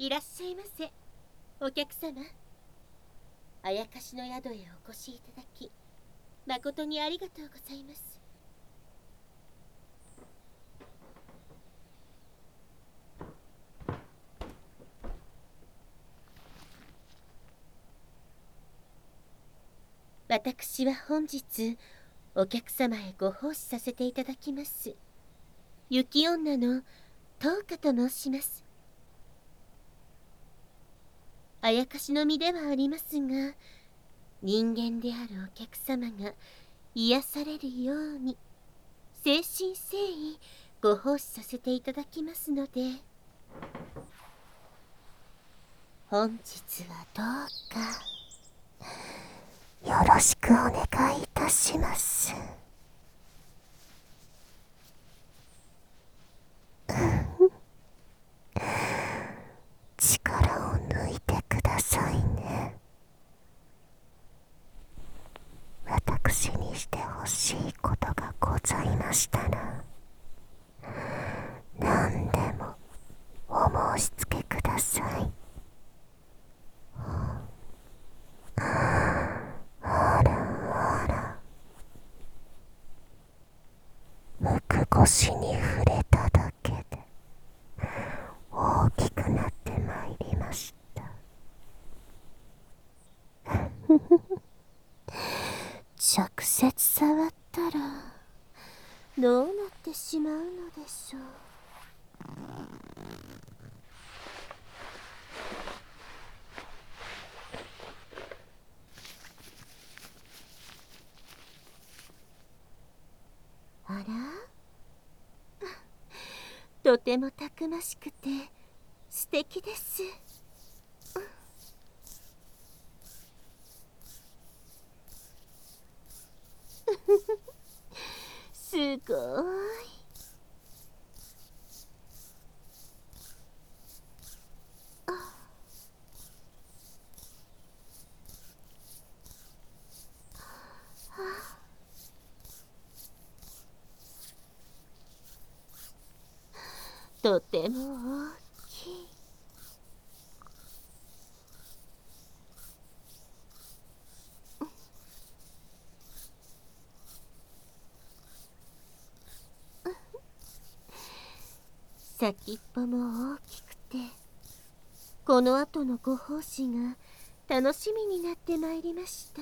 いらっしゃいませ。お客様、あやかしの宿へお越しいただき誠にありがとうございます。私は本日お客様へご奉仕させていただきます雪女のトウカと申します。あやかしの身ではありますが、人間であるお客様が癒されるように誠心誠意ご奉仕させていただきますので、本日はどうかよろしくお願いいたします。力を抜いてくださいね。私にしてほしいことがございましたら、何でもお申し付けください。あらあら、むく腰に触れただけで大きくなってまいりました。直接触ったらどうなってしまうのでしょう。あら、とてもたくましくて素敵です。すごい。とても大きい。先っぽも大きくて、この後のご奉仕が楽しみになってまいりました。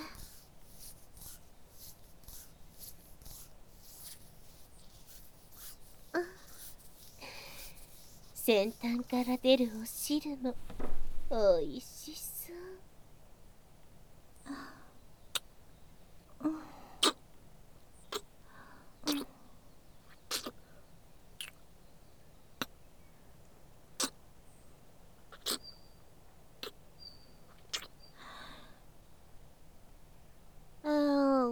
先端から出るお汁もおいしそう。ああ、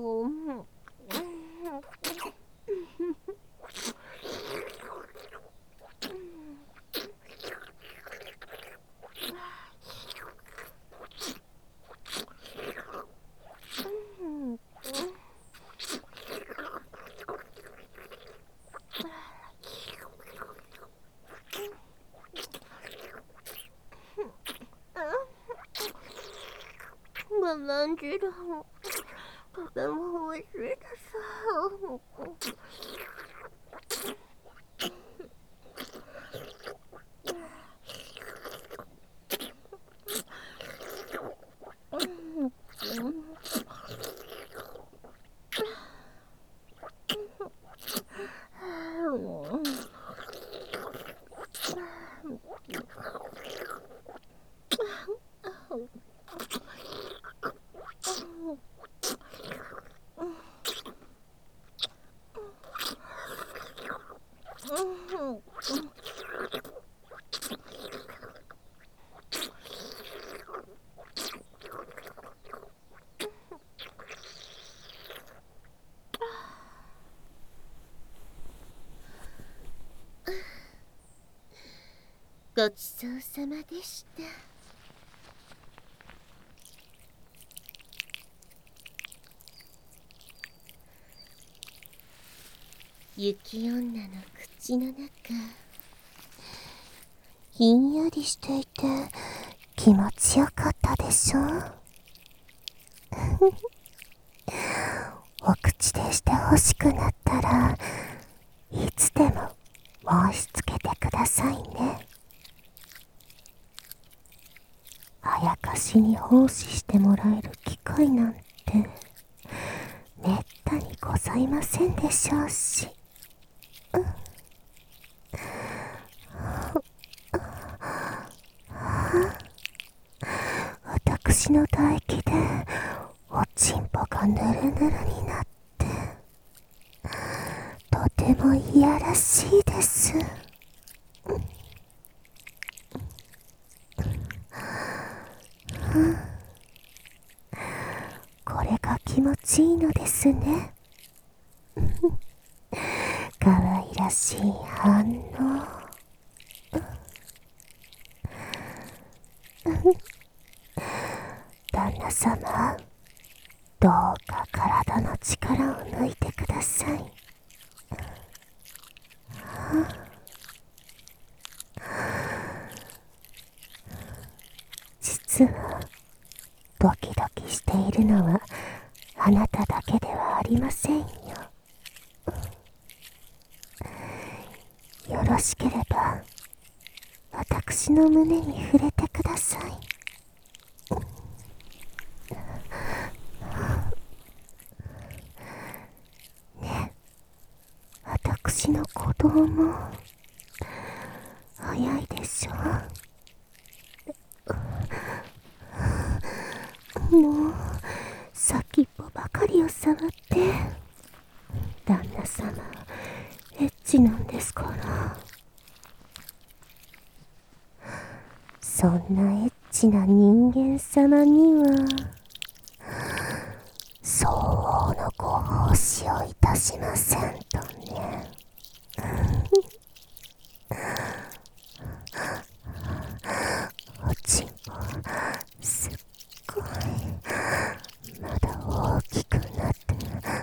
まんじゅうとてもおいしいです。ごちそうさまでした。雪女の口の中、 ひんやりしていて気持ちよかったでしょ。お口でして欲しくなったらいつでも申し付けてくださいね。あやかしに奉仕してもらえる機会なんてめったにございませんでしょうし。私の唾液でおちんぽがぬるぬるになってとてもいやらしいです。これが気持ちいいのですね。かわいらしい反応。旦那様、どうか体の力を抜いてください。実はドキドキしているのはあなただけではありませんよ。よろしければ私の胸に触れてください。ね、私の鼓動も早いでしょ。もう先っぽばかりを触って旦那様エッチなんですから。そんなエッチな人間様には相応のご奉仕をいたしませんとね。おちんぽすっごいまだ大きくなって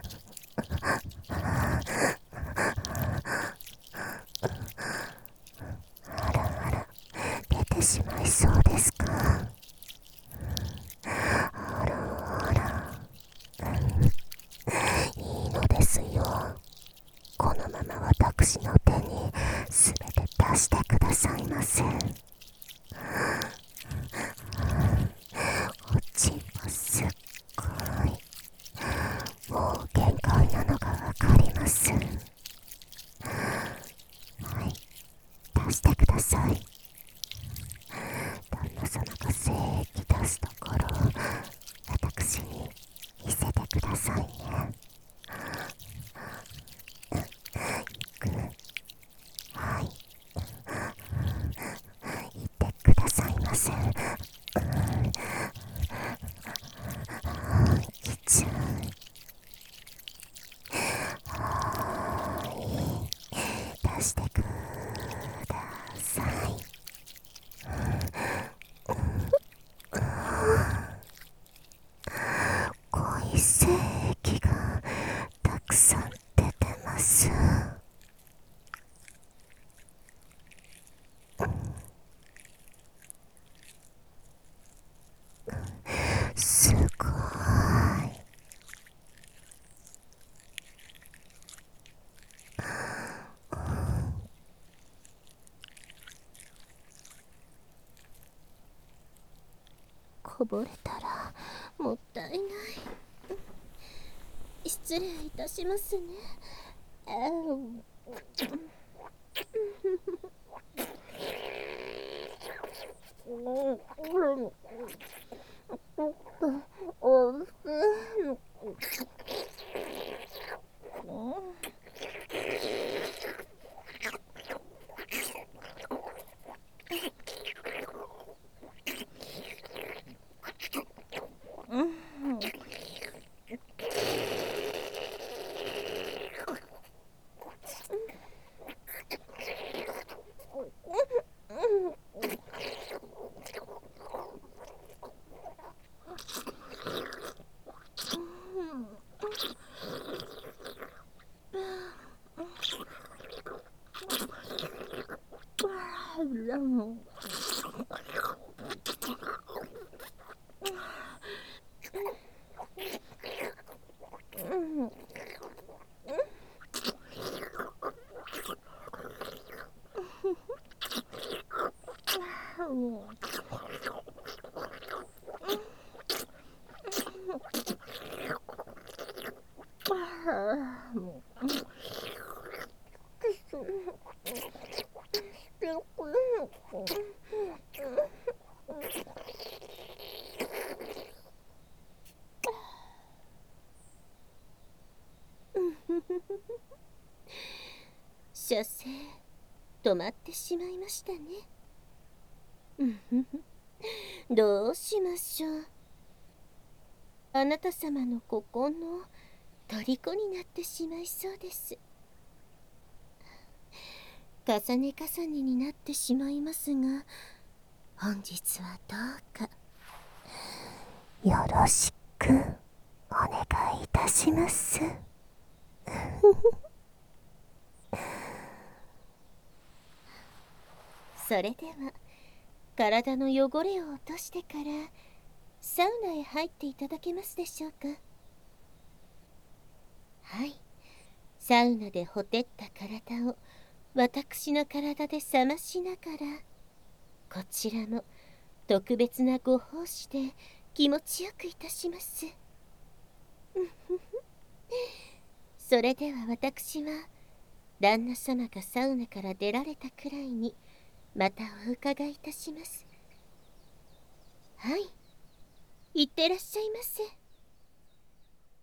あらあら出てしまいそうですか。あらあら、いいのですよ。このまま私の手にすべて出してくださいませ。おちんぽすっごいもう限界なのがわかります。はい、出してください。旦那様が精液出すところ私に見せてくださいね。はい、言ってくださいませ。きちゃん、出してください。濃い精液がたくさん出てます。すごい。こぼれたらもったいない。失礼いたしますね。 射精止まってしまいましたね。どうしましょう。あなた様のここの虜になってしまいそうです。重ね重ねになってしまいますが、本日はどうかよろしくお願いいたします。それでは体の汚れを落としてからサウナへ入っていただけますでしょうか。はい、サウナでほてった体を私の体で冷ましながら、こちらも特別なご奉仕で気持ちよくいたします。それでは私は旦那様がサウナから出られたくらいにまたお伺いいたします。はい、いってらっしゃいませ。